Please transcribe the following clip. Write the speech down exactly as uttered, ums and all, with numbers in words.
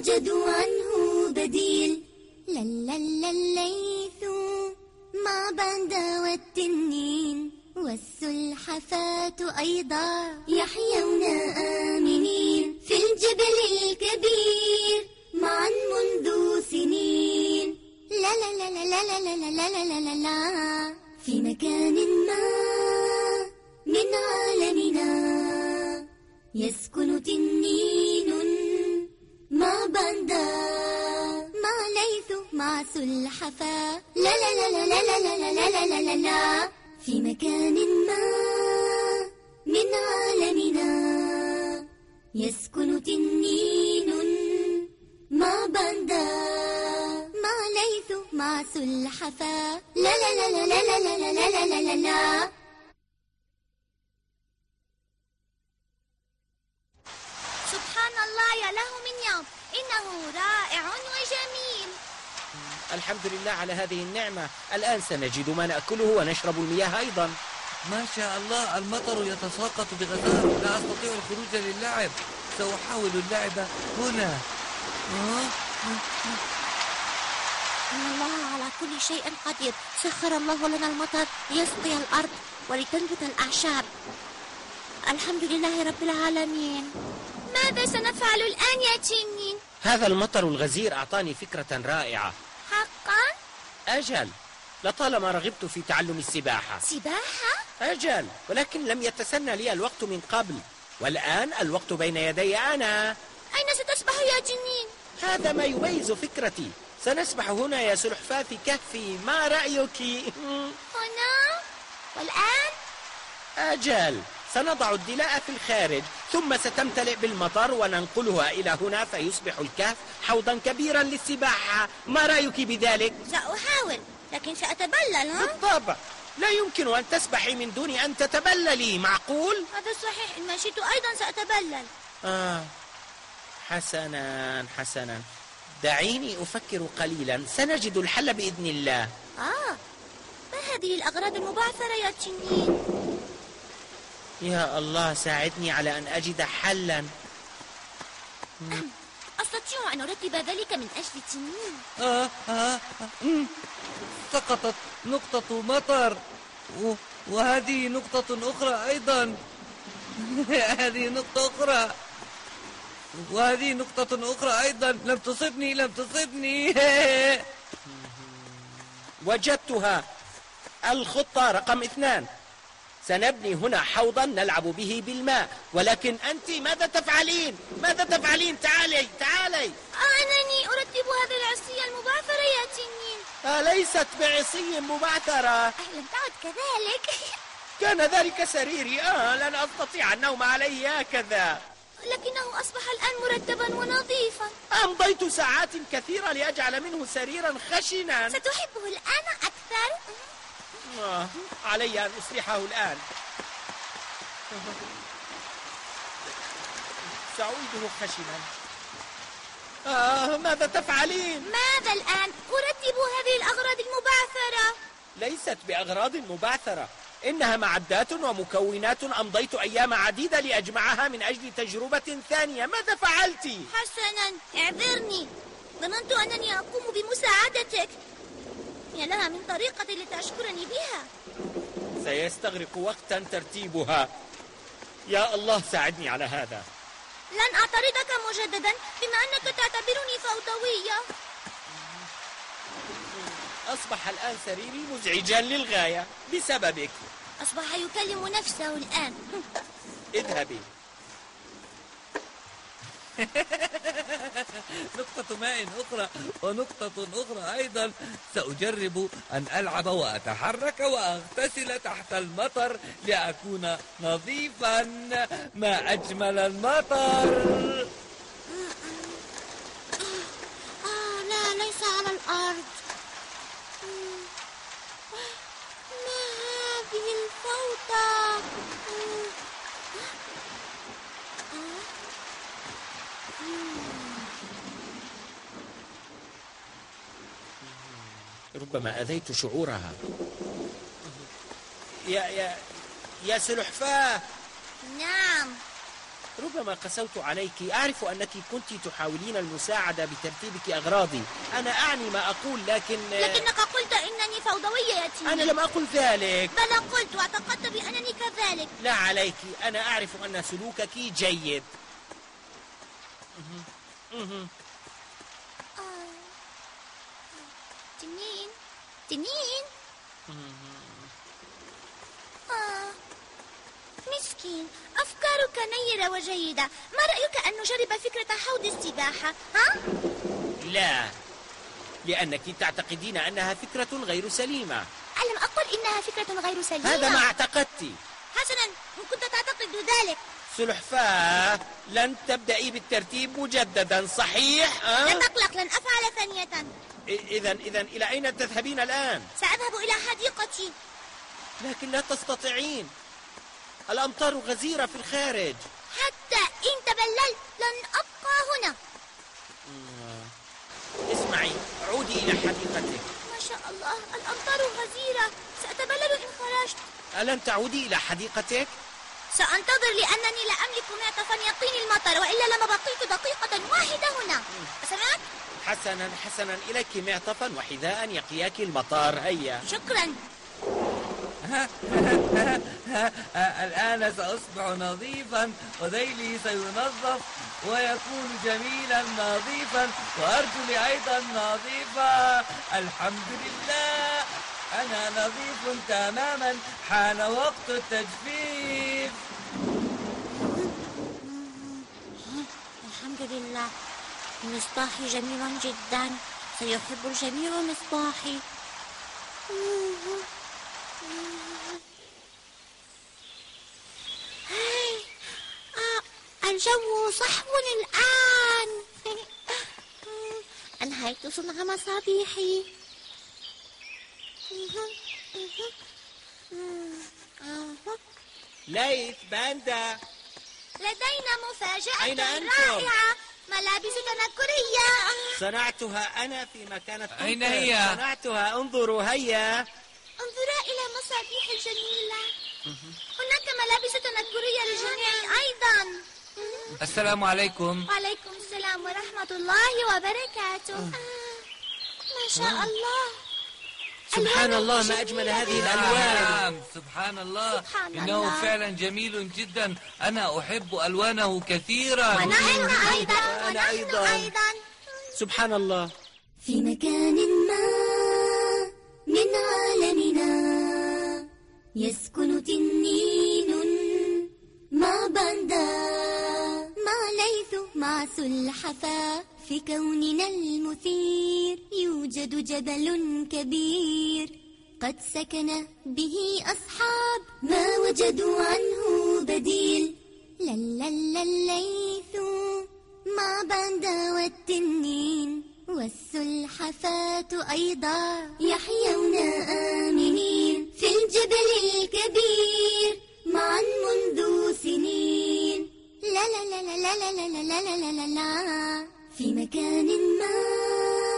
وجدوا عنه بديل. للا الليث مع باندا والتنين والسلحفاة أيضا يحيون آمنين في الجبل الكبير معا منذ سنين. لا لا لا لا لا لا لا لا لا لا لا في مكان ما من عالمنا يسكن تنين مع باندا مع ليث مع سلحفاة. لا لا لا لا لا لا لا لا لا لا لا في مكان ما من عالمنا يسكن تنين مع باندا مع ليث مع سلحفاة. لا لا لا لا لا لا لا لا لا لا لا. سبحان الله، يا له من يوم، إنه رائع وجميل. الحمد لله على هذه النعمة. الآن سنجد ما نأكله ونشرب المياه أيضا. ما شاء الله، المطر يتساقط بغزارة. لا أستطيع الخروج للعب. سأحاول اللعب هنا. إن الله على كل شيء قدير. سخر الله لنا المطر ليسقي الأرض ولتنبت الأعشاب. الحمد لله رب العالمين. ماذا سنفعل الآن يا تنين؟ هذا المطر الغزير أعطاني فكرة رائعة. حقا؟ أجل، لطالما رغبت في تعلم السباحة. سباحة؟ أجل، ولكن لم يتسنى لي الوقت من قبل، والآن الوقت بين يدي أنا. أين ستسبح يا تنين؟ هذا ما يميز فكرتي. سنسبح هنا يا سلحفاة في كهفي، ما رأيك؟ هنا؟ والآن؟ أجل، سنضع الدلاء في الخارج، ثم ستمتلئ بالمطر وننقلها إلى هنا فيصبح الكهف حوضا كبيرا للسباحة. ما رأيك بذلك؟ سأحاول، لكن سأتبلل. ها؟ بالطبع، لا يمكن أن تسبحي من دون أن تتبللي، معقول؟ هذا صحيح، إن مشيت أيضا سأتبلل. آه حسنا حسنا، دعيني أفكر قليلا، سنجد الحل بإذن الله. آه ما هذه الأغراض المبعثرة يا تنين؟ يا الله، ساعدني على أن أجد حلا. أستطيع أن أرتب ذلك من أجل تنين. آه آه آه. سقطت نقطة مطر، و... وهذه نقطة أخرى أيضا. هذه نقطة أخرى، وهذه نقطة أخرى أيضا. لم تصبني لم تصبني. وجدتها، الخطة رقم اثنان. سنبني هنا حوضا نلعب به بالماء، ولكن أنت ماذا تفعلين؟ ماذا تفعلين؟ تعالي تعالي. أنني أرتب هذه العصية المبعثرة يا تنين. أليست بعصي مبعثرة؟ لم تعد كذلك. كان ذلك سريري. آه لن أستطيع النوم عليه هكذا. لكنه أصبح الآن مرتبا ونظيفا. أمضيت ساعات كثيرة لأجعل منه سريرا خشنا. ستحبه الآن أكثر؟ آه علي أن أصلحه الآن. سأعيده خشنا. آه ماذا تفعلين؟ ماذا الآن؟ أرتب هذه الأغراض المبعثرة. ليست بأغراض مبعثرة، إنها معدات ومكونات أمضيت أيام عديدة لأجمعها من أجل تجربة ثانية. ماذا فعلت؟ حسنا، اعذرني، ظننت أنني أقوم بمساعدتك. يا لها من طريقة لتشكرني بها. سيستغرق وقتا ترتيبها. يا الله، ساعدني على هذا. لن أعترضك مجددا بما أنك تعتبرني فوضوية. أصبح الآن سريري مزعجا للغاية بسببك. أصبح يكلم نفسه الآن. اذهبي. نقطة ماء أخرى ونقطة أخرى أيضا. سأجرب أن ألعب وأتحرك وأغتسل تحت المطر لأكون نظيفا. ما أجمل المطر. آه لا، ليس على الأرض. ما هذه الفوضى؟ ربما أذيت شعورها. يا يا يا سلحفاة. نعم. ربما قسوت عليك. أعرف أنك كنت تحاولين المساعدة بترتيبك أغراضي. أنا أعني ما أقول، لكن لكنك قلت إنني فوضوية يا تيمي. أنا لم أقل ذلك. بلى قلت، واعتقدت بأنني كذلك. لا عليك، أنا أعرف أن سلوكك جيد. تنين تنين آه. مسكين، أفكارك نيرة وجيدة. ما رأيك أن نجرب فكرة حوض السباحة؟ ها؟ لا، لأنك تعتقدين أنها فكرة غير سليمة. ألم أقل إنها فكرة غير سليمة؟ هذا ما اعتقدت. حسنا، إن كنت تعتقد ذلك. سلحفاة، لن تبدأي بالترتيب مجددا، صحيح؟ أه؟ لا تقلق، لن أفعل ثانية. إذا إذا إلى أين تذهبين الآن؟ سأذهب إلى حديقتي. لكن لا تستطيعين، الأمطار غزيرة في الخارج. حتى إن تبللت لن أبقى هنا. اسمعي، عودي إلى حديقتك. ما شاء الله، الأمطار غزيرة، سأتبلل إن خرجت. ألن تعودي إلى حديقتك؟ سأنتظر لأنني لا أملك معطفا يقيني المطر، وإلا لما بقيت دقيقة واحدة هنا. سمعت؟ حسنا حسنا، إليك معطفا وحذاء يقياك المطر. هيا. شكرا. الآن سأصبح نظيفا، وذيلي سينظف ويكون جميلا نظيفا، وأرجلي أيضا نظيفة. الحمد لله، أنا نظيف تماما. حان وقت التجفيف. الحمد لله، مصباحي جميل جدا. سيحب الجميع مصباحي. الجو صحو الآن. أنهيت صنع مصابيحي. ليث، باندا، لدينا مفاجأة أين أنتم؟ رائعة، ملابس تنكرية. صنعتها أنا في مكانة. أين هي؟ صنعتها، انظروا. هيا انظرا إلى مصابيح الجميلة. هناك ملابس تنكرية للجميع أيضا. السلام عليكم. وعليكم السلام ورحمة الله وبركاته. آه. ما شاء الله، سبحان الله، ما أجمل هذه الألوان. نعم، سبحان الله. سبحان إنه الله. فعلا جميل جدا. أنا أحب ألوانه كثيرا. ونحن أيضا. أنا أيضا. أيضا. سبحان الله. في مكان ما من عالمنا يسكن تنين مع باندا، مع ليث، مع سلحفاة. في كوننا المثير يوجد جبل كبير، قد سكن به أصحاب ما وجدوا عنه بديل. لا لا لا الليث مع باندا والتنين والسلحفاة أيضا يحيون آمنين في الجبل الكبير معا منذ سنين. لا لا لا لا لا لا لا لا لا لا لا في مكان